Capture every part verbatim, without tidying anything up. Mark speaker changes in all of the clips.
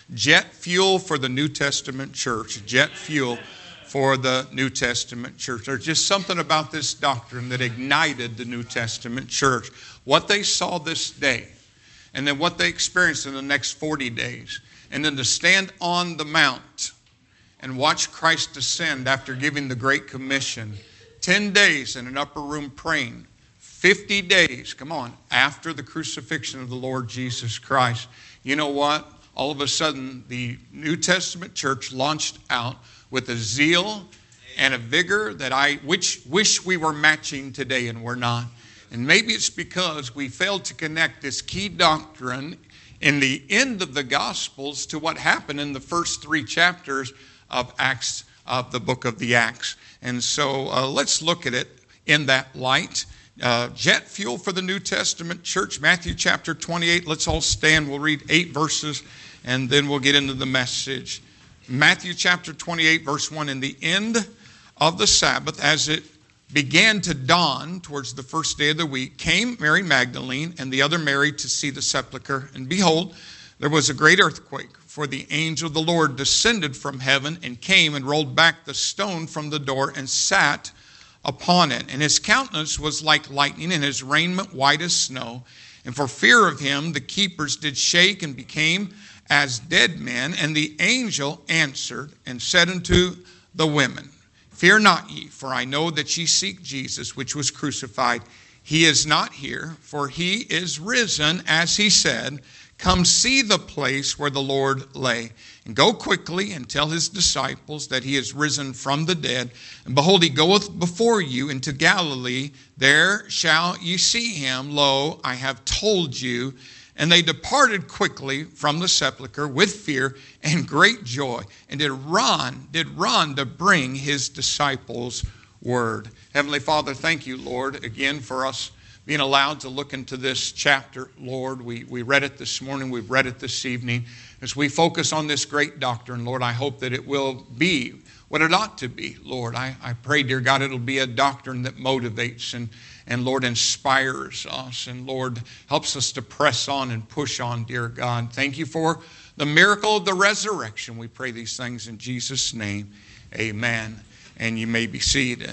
Speaker 1: Jet fuel for the New Testament church. Jet fuel for the New Testament church. There's just something about this doctrine that ignited the New Testament church. What they saw this day, and then what they experienced in the next forty days, and then to stand on the mount and watch Christ descend after giving the Great Commission. Ten days in an upper room praying. Fifty days, come on, after the crucifixion of the Lord Jesus Christ. You know what? All of a sudden, the New Testament church launched out with a zeal and a vigor that I which, wish we were matching today, and we're not. And maybe it's because we failed to connect this key doctrine in the end of the Gospels to what happened in the first three chapters of Acts, of the book of the Acts. And so uh, let's look at it in that light. Uh, jet fuel for the New Testament church, Matthew chapter twenty-eight. Let's all stand. We'll read eight verses and then we'll get into the message. Matthew chapter twenty-eight, verse one. In the end of the Sabbath, as it began to dawn towards the first day of the week, came Mary Magdalene and the other Mary to see the sepulchre. And behold, there was a great earthquake, for the angel of the Lord descended from heaven and came and rolled back the stone from the door and sat upon it. And his countenance was like lightning, and his raiment white as snow. And for fear of him, the keepers did shake and became as dead men. And the angel answered and said unto the women, Fear not ye, for I know that ye seek Jesus, which was crucified. He is not here, for he is risen, as he said. Come see the place where the Lord lay. And go quickly and tell his disciples that he is risen from the dead. And behold, he goeth before you into Galilee. There shall ye see him. Lo, I have told you. And they departed quickly from the sepulchre with fear and great joy, and did run, did run to bring his disciples word. Heavenly Father, thank you, Lord, again for us being allowed to look into this chapter, Lord. We, we read it this morning, we've read it this evening. As we focus on this great doctrine, Lord, I hope that it will be what it ought to be, Lord. I, I pray, dear God, it'll be a doctrine that motivates and And Lord, inspires us. And Lord, helps us to press on and push on, dear God. Thank you for the miracle of the resurrection. We pray these things in Jesus' name. Amen. And you may be seated.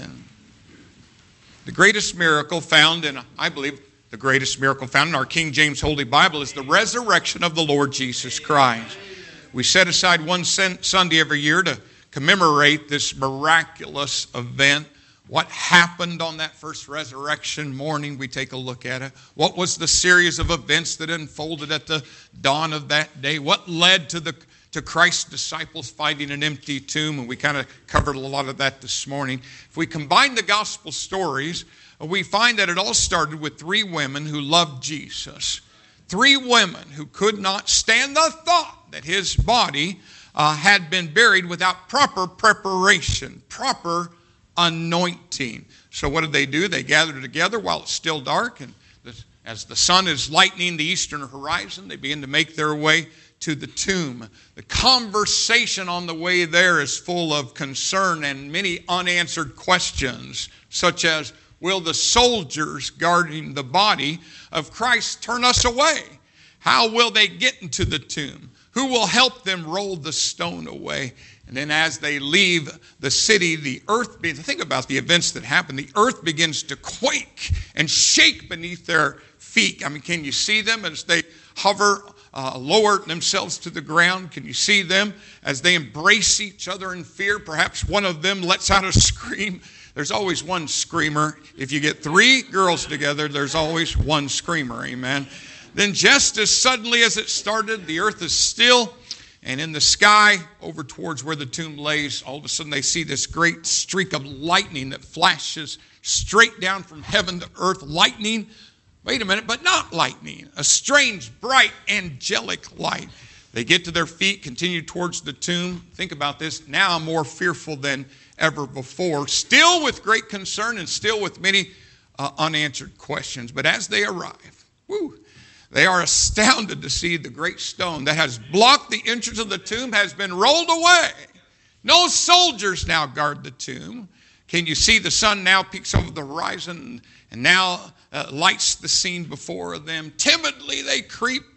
Speaker 1: The greatest miracle found in, I believe, the greatest miracle found in our King James Holy Bible is the resurrection of the Lord Jesus Christ. We set aside one Sunday every year to commemorate this miraculous event. What happened on that first resurrection morning, we take a look at it. What was the series of events that unfolded at the dawn of that day? What led to the to Christ's disciples finding an empty tomb? And we kind of covered a lot of that this morning. If we combine the gospel stories, we find that it all started with three women who loved Jesus. Three women who could not stand the thought that his body uh, had been buried without proper preparation, proper anointing. So what did they do? They gathered together while it's still dark, and as the sun is lightening the eastern horizon, they begin to make their way to the tomb. The conversation on the way there is full of concern and many unanswered questions, such as, will the soldiers guarding the body of Christ turn us away? How will they get into the tomb? Who will help them roll the stone away? And then as they leave the city, the earth, think about the events that happen. The earth begins to quake and shake beneath their feet. I mean, can you see them as they hover, uh, lower themselves to the ground? Can you see them as they embrace each other in fear? Perhaps one of them lets out a scream. There's always one screamer. If you get three girls together, there's always one screamer. Amen. Then just as suddenly as it started, the earth is still. And in the sky, over towards where the tomb lays, all of a sudden they see this great streak of lightning that flashes straight down from heaven to earth. Lightning, wait a minute, but not lightning. A strange, bright, angelic light. They get to their feet, continue towards the tomb. Think about this. Now more fearful than ever before. Still with great concern and still with many uh, unanswered questions. But as they arrive, woo, they are astounded to see the great stone that has blocked the entrance of the tomb has been rolled away. No soldiers now guard the tomb. Can you see the sun now peeks over the horizon and now uh, lights the scene before them? Timidly they creep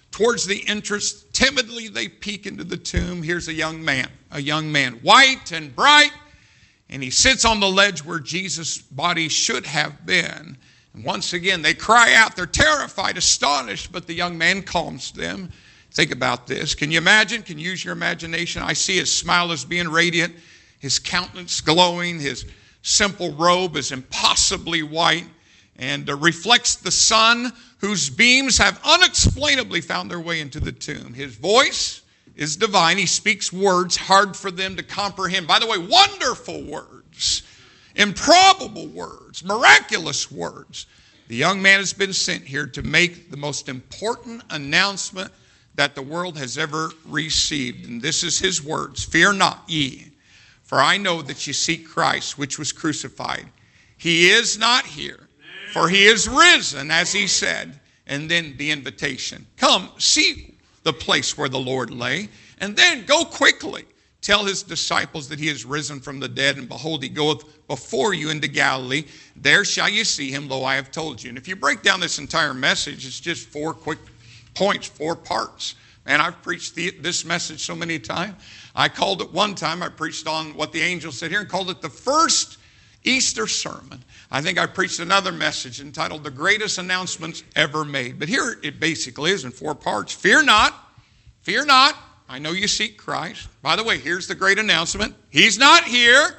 Speaker 1: towards the entrance, timidly they peek into the tomb. Here's a young man, a young man, white and bright, and he sits on the ledge where Jesus' body should have been. And once again, they cry out. They're terrified, astonished, but the young man calms them. Think about this. Can you imagine? Can you use your imagination? I see his smile as being radiant, his countenance glowing, his simple robe is impossibly white and uh, reflects the sun, whose beams have unexplainably found their way into the tomb. His voice is divine. He speaks words hard for them to comprehend. By the way, wonderful words, improbable words, miraculous words. The young man has been sent here to make the most important announcement that the world has ever received. And this is his words: "Fear not ye, for I know that ye seek Christ, which was crucified. He is not here, for he is risen, as he said." And then the invitation: "Come, see the place where the Lord lay, and then go quickly. Tell his disciples that he is risen from the dead, and behold, he goeth before you into Galilee. There shall you see him, lo, I have told you." And if you break down this entire message, it's just four quick points, four parts. And I've preached the, this message so many times. I called it one time, I preached on what the angel said here and called it the first Easter sermon. I think I preached another message entitled "The Greatest Announcements Ever Made." But here it basically is in four parts. Fear not, fear not. I know you seek Christ. By the way, here's the great announcement: he's not here,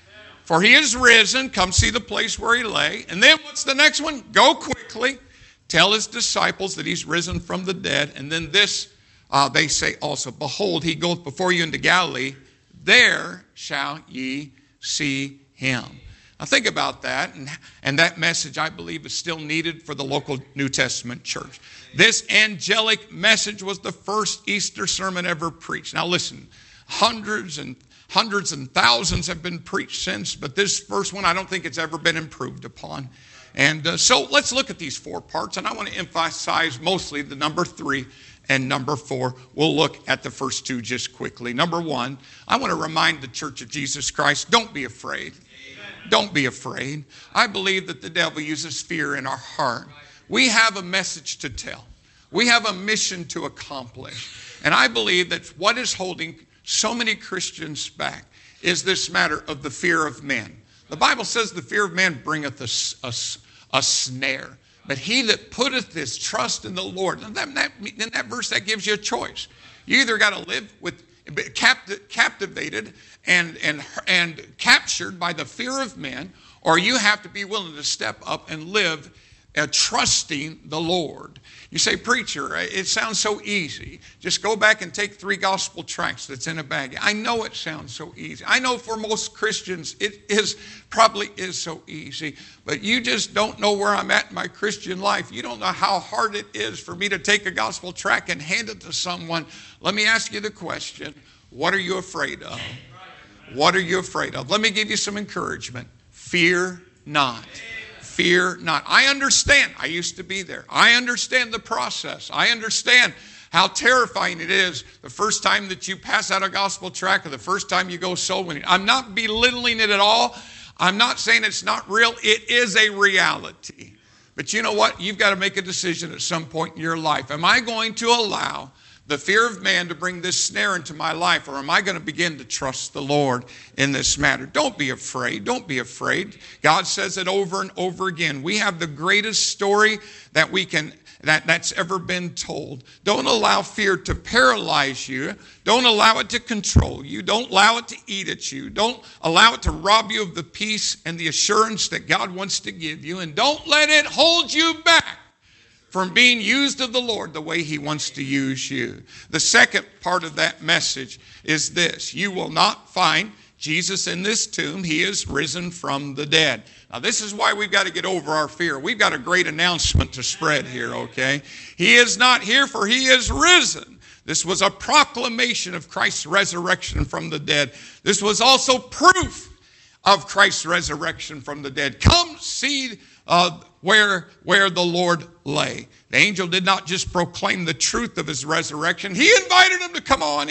Speaker 1: for he is risen. Come see the place where he lay. And then what's the next one? Go quickly. Tell his disciples that he's risen from the dead. And then this, uh, they say also, "Behold, he goeth before you into Galilee. There shall ye see him." Now think about that, and, and that message, I believe, is still needed for the local New Testament church. This angelic message was the first Easter sermon ever preached. Now listen, hundreds and hundreds and thousands have been preached since, but this first one, I don't think it's ever been improved upon. And uh, so let's look at these four parts, and I want to emphasize mostly the number three and number four. We'll look at the first two just quickly. Number one, I want to remind the Church of Jesus Christ, don't be afraid. Don't be afraid. I believe that the devil uses fear in our heart. We have a message to tell. We have a mission to accomplish. And I believe that what is holding so many Christians back is this matter of the fear of men. The Bible says the fear of man bringeth a, a, a snare. But he that putteth his trust in the Lord. And that, that, in that verse, that gives you a choice. You either got to live with capti- captivated and, and, and captured by the fear of men, or you have to be willing to step up and live uh, trusting the Lord. You say, "Preacher, it sounds so easy. Just go back and take three gospel tracts that's in a bag." I know it sounds so easy. I know for most Christians it is probably is so easy, but you just don't know where I'm at in my Christian life. You don't know how hard it is for me to take a gospel tract and hand it to someone. Let me ask you the question: what are you afraid of? What are you afraid of? Let me give you some encouragement. Fear not. Fear not. I understand. I used to be there. I understand the process. I understand how terrifying it is the first time that you pass out a gospel tract or the first time you go soul winning. I'm not belittling it at all. I'm not saying it's not real. It is a reality. But you know what? You've got to make a decision at some point in your life. Am I going to allow the fear of man to bring this snare into my life, or am I going to begin to trust the Lord in this matter? Don't be afraid. Don't be afraid. God says it over and over again. We have the greatest story that we can that, that's ever been told. Don't allow fear to paralyze you. Don't allow it to control you. Don't allow it to eat at you. Don't allow it to rob you of the peace and the assurance that God wants to give you. And don't let it hold you back from being used of the Lord the way he wants to use you. The second part of that message is this: you will not find Jesus in this tomb. He is risen from the dead. Now this is why we've got to get over our fear. We've got a great announcement to spread here, okay? He is not here, for he is risen. This was a proclamation of Christ's resurrection from the dead. This was also proof of Christ's resurrection from the dead. Come see uh, where, where the Lord lay. The angel did not just proclaim the truth of his resurrection. He invited him to come on in.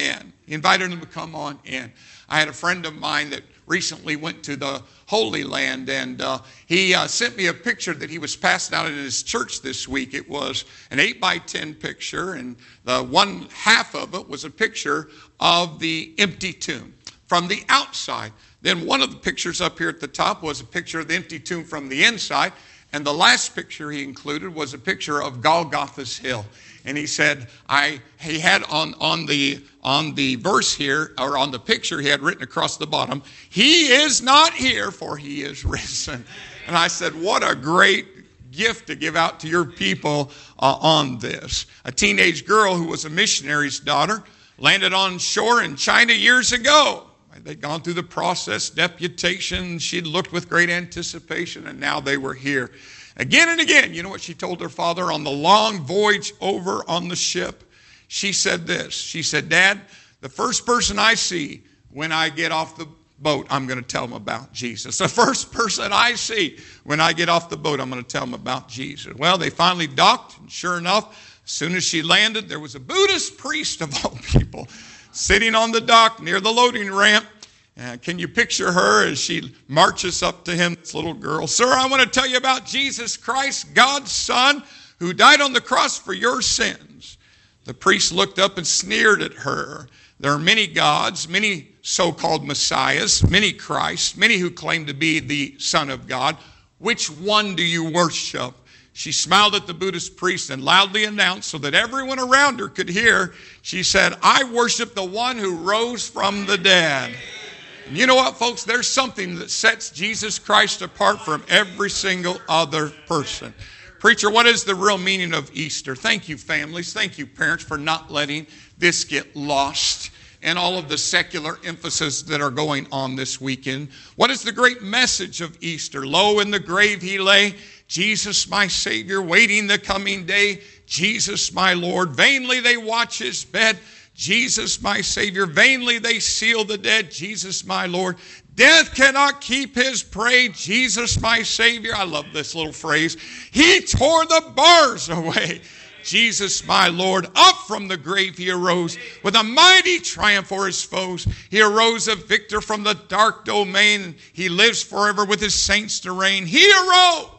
Speaker 1: He invited them to come on in. I had a friend of mine that recently went to the Holy Land, and uh, he uh, sent me a picture that he was passing out in his church this week. It was an eight by ten picture, and the one half of it was a picture of the empty tomb from the outside. Then one of the pictures up here at the top was a picture of the empty tomb from the inside, and the last picture he included was a picture of Golgotha's hill. And he said, I he had on, on the on the verse here, or on the picture, he had written across the bottom, "He is not here, for he is risen." And I said, what a great gift to give out to your people uh, on this. A teenage girl who was a missionary's daughter landed on shore in China years ago. They'd gone through the process, deputation. She'd looked with great anticipation, and now they were here. Again and again, you know what she told her father on the long voyage over on the ship? She said this. She said, "Dad, the first person I see when I get off the boat, I'm going to tell them about Jesus. The first person I see when I get off the boat, I'm going to tell them about Jesus." Well, they finally docked, and sure enough, as soon as she landed, there was a Buddhist priest of all people sitting on the dock near the loading ramp. Uh, can you picture her as she marches up to him, this little girl? "Sir, I want to tell you about Jesus Christ, God's Son, who died on the cross for your sins." The priest looked up and sneered at her. "There are many gods, many so-called messiahs, many Christs, many who claim to be the Son of God. Which one do you worship?" She smiled at the Buddhist priest and loudly announced so that everyone around her could hear. She said, "I worship the one who rose from the dead." And you know what, folks? There's something that sets Jesus Christ apart from every single other person. Preacher, what is the real meaning of Easter? Thank you, families. Thank you, parents, for not letting this get lost and all of the secular emphasis that are going on this weekend. What is the great message of Easter? "Lo, in the grave he lay, Jesus my Savior, waiting the coming day. Jesus my Lord, vainly they watch his bed. Jesus my Savior, vainly they seal the dead. Jesus my Lord, death cannot keep his prey. Jesus my Savior." I love this little phrase. "He tore the bars away. Jesus my Lord, up from the grave he arose with a mighty triumph for his foes. He arose a victor from the dark domain. He lives forever with his saints to reign. He arose.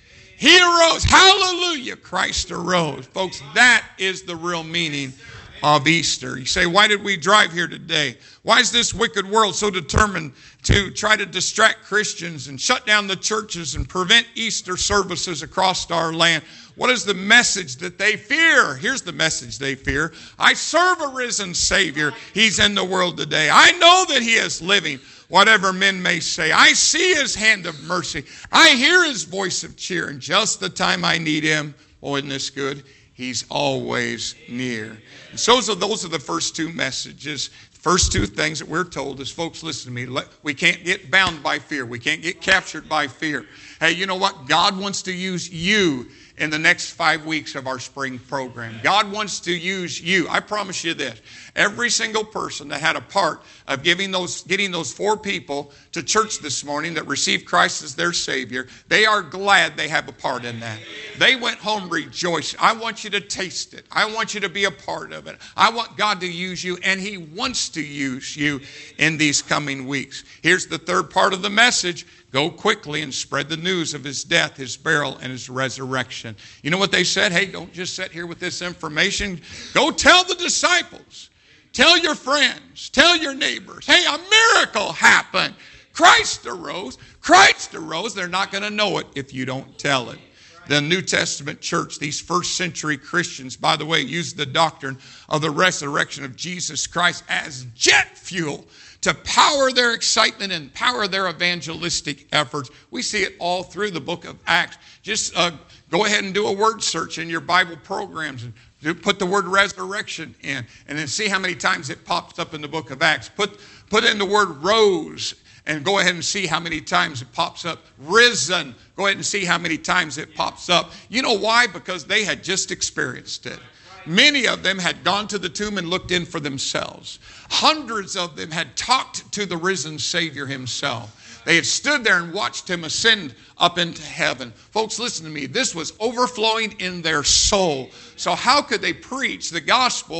Speaker 1: He arose. Hallelujah. Christ arose." Folks, that is the real meaning of Easter. You say, why did we drive here today? Why is this wicked world so determined to try to distract Christians and shut down the churches and prevent Easter services across our land? What is the message that they fear? Here's the message they fear. "I serve a risen Savior. He's in the world today. I know that he is living, whatever men may say. I see his hand of mercy. I hear his voice of cheer. And just the time I need him," oh, isn't this good? "He's always near." And so those are the first two messages. First two things that we're told is, folks, listen to me. We can't get bound by fear. We can't get captured by fear. Hey, you know what? God wants to use you in the next five weeks of our spring program. God wants to use you. I promise you this. Every single person that had a part of giving those, getting those four people to church this morning that received Christ as their Savior, they are glad they have a part in that. They went home rejoicing. I want you to taste it. I want you to be a part of it. I want God to use you, and he wants to use you in these coming weeks. Here's the third part of the message. Go quickly and spread the news of his death, his burial, and his resurrection. You know what they said? Hey, don't just sit here with this information. Go tell the disciples. Tell your friends. Tell your neighbors. Hey, a miracle happened. Christ arose. Christ arose. They're not going to know it if you don't tell it. The New Testament church, these first century Christians, by the way, used the doctrine of the resurrection of Jesus Christ as jet fuel to power their excitement and power their evangelistic efforts. We see it all through the book of Acts. Just uh, go ahead and do a word search in your Bible programs and do, put the word resurrection in, and then see how many times it pops up in the book of Acts. Put, put in the word rose and go ahead and see how many times it pops up. Risen. Go ahead and see how many times it pops up. You know why? Because they had just experienced it. Many of them had gone to the tomb and looked in for themselves. Hundreds of them had talked to the risen Savior himself. They had stood there and watched him ascend up into heaven. Folks, listen to me. This was overflowing in their soul. So how could they preach the gospel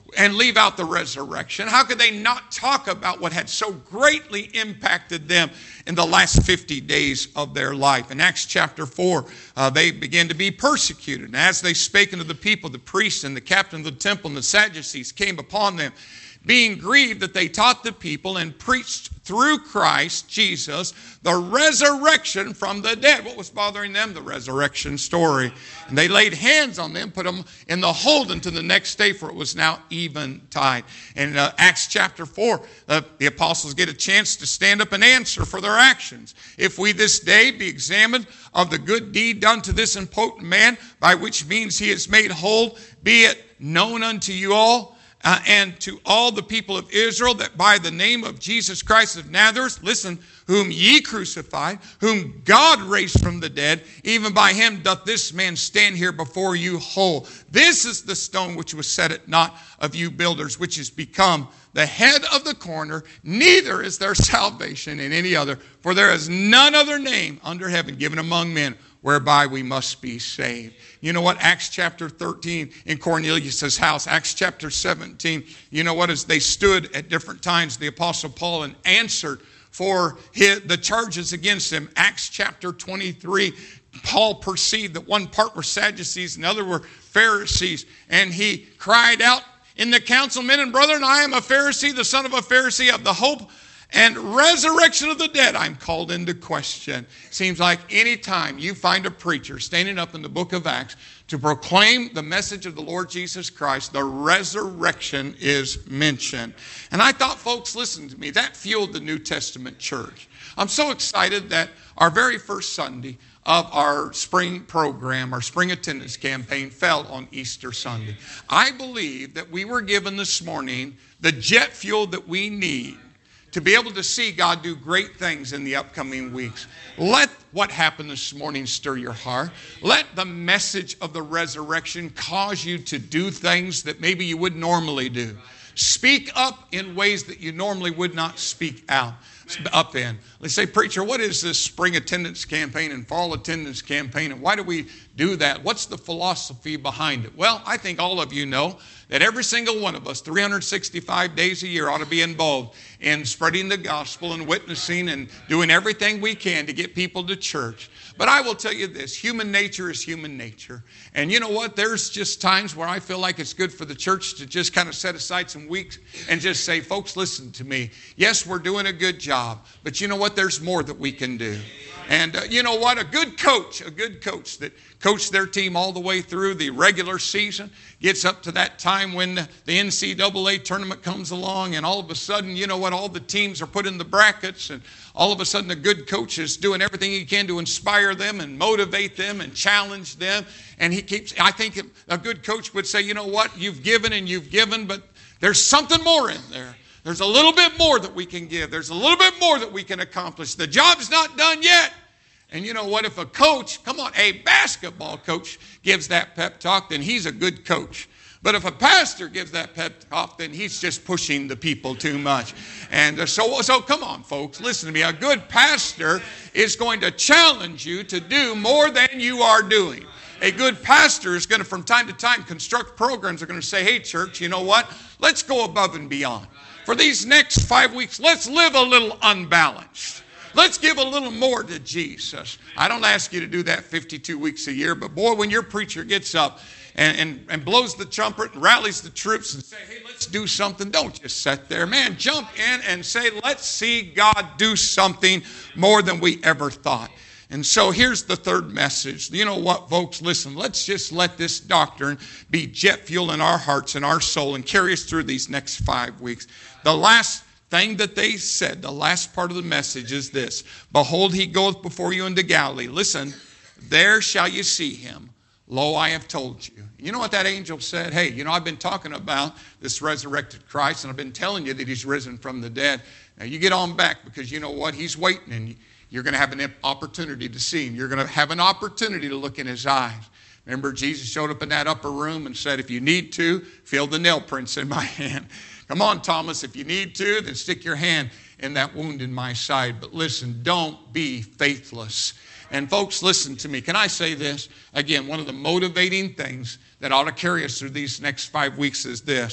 Speaker 1: and leave out the resurrection? How could they not talk about what had so greatly impacted them in the last fifty days of their life? In Acts chapter four, uh, they began to be persecuted. And as they spake unto the people, the priests and the captain of the temple and the Sadducees came upon them, being grieved that they taught the people and preached through Christ Jesus the resurrection from the dead. What was bothering them? The resurrection story. And they laid hands on them, put them in the hold until the next day, for it was now eventide. In uh, Acts chapter four, uh, the apostles get a chance to stand up and answer for their actions. If we this day be examined of the good deed done to this impotent man, by which means he is made whole, be it known unto you all, Uh, and to all the people of Israel, that by the name of Jesus Christ of Nazareth, listen, whom ye crucified, whom God raised from the dead, even by him doth this man stand here before you whole. This is the stone which was set at naught of you builders, which is become the head of the corner. Neither is there salvation in any other, for there is none other name under heaven given among men whereby we must be saved. You know what? Acts chapter thirteen in Cornelius' house. Acts chapter seventeen. You know what? As they stood at different times, the Apostle Paul and answered for his, the charges against him. Acts chapter twenty-three. Paul perceived that one part were Sadducees and the other were Pharisees. And he cried out in the council, men and brethren, I am a Pharisee, the son of a Pharisee, of the hope and resurrection of the dead, I'm called into question. Seems like any time you find a preacher standing up in the book of Acts to proclaim the message of the Lord Jesus Christ, the resurrection is mentioned. And I thought, folks, listen to me, that fueled the New Testament church. I'm so excited that our very first Sunday of our spring program, our spring attendance campaign, fell on Easter Sunday. I believe that we were given this morning the jet fuel that we need to be able to see God do great things in the upcoming weeks. Let what happened this morning stir your heart. Let the message of the resurrection cause you to do things that maybe you would normally do. Speak up in ways that you normally would not speak out. Up in. Let's say, preacher, what is this spring attendance campaign and fall attendance campaign, and why do we do that? What's the philosophy behind it? Well, I think all of you know that every single one of us, three hundred sixty-five days a year, ought to be involved in spreading the gospel and witnessing and doing everything we can to get people to church. But I will tell you this, human nature is human nature. And you know what? There's just times where I feel like it's good for the church to just kind of set aside some weeks and just say, folks, listen to me. Yes, we're doing a good job, but you know what? There's more that we can do. And uh, you know what? A good coach, a good coach that coached their team all the way through the regular season, gets up to that time when the N C double A tournament comes along, and all of a sudden, you know what? All the teams are put in the brackets, and all of a sudden a good coach is doing everything he can to inspire them and motivate them and challenge them. And he keeps, I think a good coach would say, you know what? You've given and you've given, but there's something more in there. There's a little bit more that we can give. There's a little bit more that we can accomplish. The job's not done yet. And you know what? If a coach, come on, a basketball coach gives that pep talk, then he's a good coach. But if a pastor gives that pep talk, then he's just pushing the people too much. And so, so come on, folks, listen to me. A good pastor is going to challenge you to do more than you are doing. A good pastor is going to, from time to time, construct programs that are going to say, hey, church, you know what? Let's go above and beyond. For these next five weeks, let's live a little unbalanced. Let's give a little more to Jesus. I don't ask you to do that fifty-two weeks a year, but boy, when your preacher gets up and, and, and blows the trumpet and rallies the troops and say, hey, let's do something, don't just sit there. Man, jump in and say, let's see God do something more than we ever thought. And so here's the third message. You know what, folks? Listen, let's just let this doctrine be jet fuel in our hearts and our soul and carry us through these next five weeks. The last thing that they said, the last part of the message is this. Behold, he goeth before you into Galilee. Listen, there shall you see him. Lo, I have told you. You know what that angel said? Hey, you know, I've been talking about this resurrected Christ, and I've been telling you that he's risen from the dead. Now, you get on back, because you know what? He's waiting, and you're going to have an opportunity to see him. You're going to have an opportunity to look in his eyes. Remember, Jesus showed up in that upper room and said, if you need to, feel the nail prints in my hand. Come on, Thomas, if you need to, then stick your hand in that wound in my side. But listen, don't be faithless. And folks, listen to me. Can I say this? Again, one of the motivating things that ought to carry us through these next five weeks is this.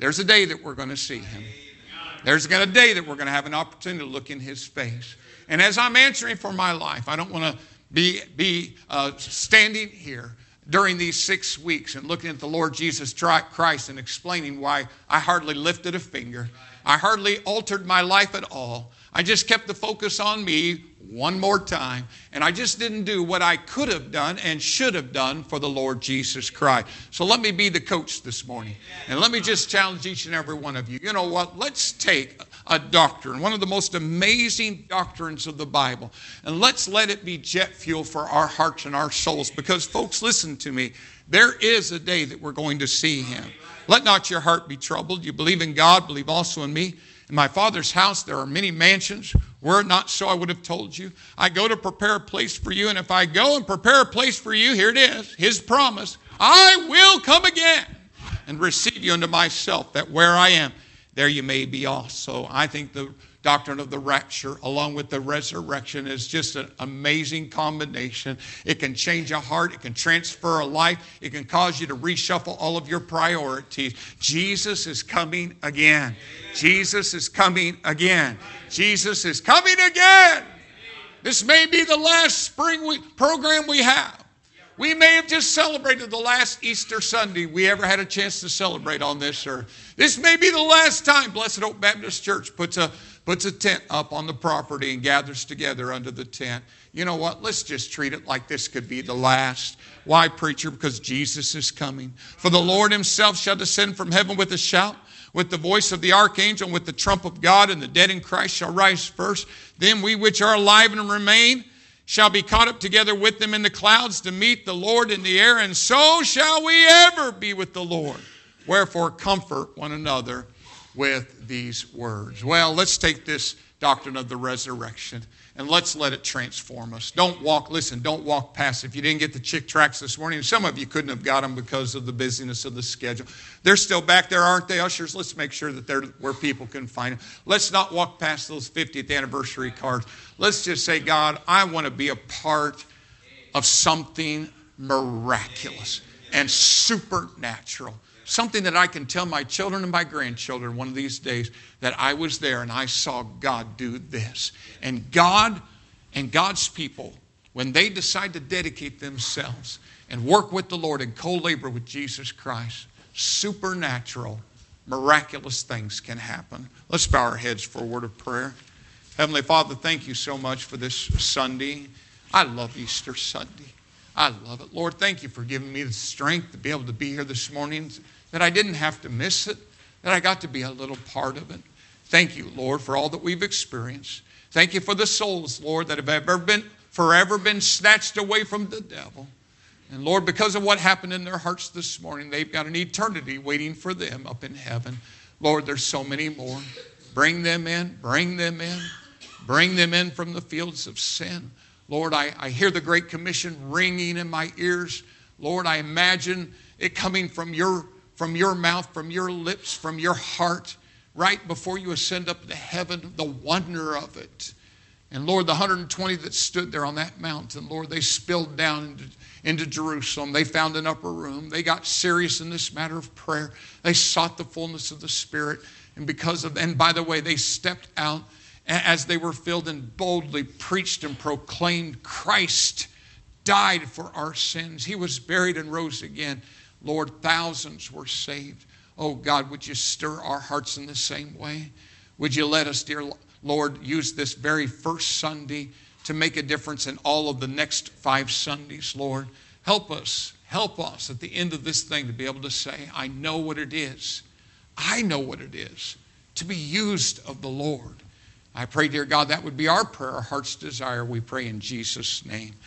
Speaker 1: There's a day that we're going to see him. There's going to be a day that we're going to have an opportunity to look in his face. And as I'm answering for my life, I don't want to be, be uh, standing here during these six weeks and looking at the Lord Jesus Christ and explaining why I hardly lifted a finger. I hardly altered my life at all. I just kept the focus on me one more time. And I just didn't do what I could have done and should have done for the Lord Jesus Christ. So let me be the coach this morning. And let me just challenge each and every one of you. You know what? Let's take a doctrine, one of the most amazing doctrines of the Bible, and let's let it be jet fuel for our hearts and our souls. Because, folks, listen to me. There is a day that we're going to see him. Let not your heart be troubled. You believe in God, believe also in me. In my Father's house there are many mansions. Were it not so, I would have told you. I go to prepare a place for you. And if I go and prepare a place for you, here it is, his promise, I will come again and receive you unto myself, that where I am, there you may be also. I think the doctrine of the rapture along with the resurrection is just an amazing combination. It can change a heart. It can transfer a life. It can cause you to reshuffle all of your priorities. Jesus is coming again. Jesus is coming again. Jesus is coming again. This may be the last spring week program we have. We may have just celebrated the last Easter Sunday we ever had a chance to celebrate on this earth. This may be the last time Blessed Oak Baptist Church puts a puts a tent up on the property and gathers together under the tent. You know what? Let's just treat it like this could be the last. Why, preacher? Because Jesus is coming. For the Lord himself shall descend from heaven with a shout, with the voice of the archangel, and with the trump of God, and the dead in Christ shall rise first. Then we which are alive and remain shall be caught up together with them in the clouds to meet the Lord in the air, and so shall we ever be with the Lord. Wherefore comfort one another with these words. Well, let's take this doctrine of the resurrection and let's let it transform us. Don't walk, listen, don't walk past. If you didn't get the Chick tracts this morning, some of you couldn't have got them because of the busyness of the schedule. They're still back there, aren't they, ushers? Let's make sure that they're where people can find them. Let's not walk past those fiftieth anniversary cards. Let's just say, God, I want to be a part of something miraculous and supernatural. Something that I can tell my children and my grandchildren one of these days that I was there and I saw God do this. And God and God's people, when they decide to dedicate themselves and work with the Lord and co-labor with Jesus Christ, supernatural, miraculous things can happen. Let's bow our heads for a word of prayer. Heavenly Father, thank you so much for this Sunday. I love Easter Sunday. I love it. Lord, thank you for giving me the strength to be able to be here this morning, that I didn't have to miss it, that I got to be a little part of it. Thank you, Lord, for all that we've experienced. Thank you for the souls, Lord, that have ever been, forever been snatched away from the devil. And Lord, because of what happened in their hearts this morning, they've got an eternity waiting for them up in heaven. Lord, there's so many more. Bring them in, bring them in, bring them in from the fields of sin. Lord, I, I hear the Great Commission ringing in my ears. Lord, I imagine it coming from your, from your mouth, from your lips, from your heart, right before you ascend up to heaven, the wonder of it. And Lord, the one hundred twenty that stood there on that mountain, Lord, they spilled down into, into Jerusalem. They found an upper room. They got serious in this matter of prayer. They sought the fullness of the Spirit. And because of, and by the way, they stepped out as they were filled and boldly preached and proclaimed Christ died for our sins. He was buried and rose again. Lord, thousands were saved. Oh God, would you stir our hearts in the same way? Would you let us, dear Lord, use this very first Sunday to make a difference in all of the next five Sundays, Lord? Help us, help us at the end of this thing to be able to say, I know what it is. I know what it is to be used of the Lord. I pray, dear God, that would be our prayer, our heart's desire. We pray in Jesus' name.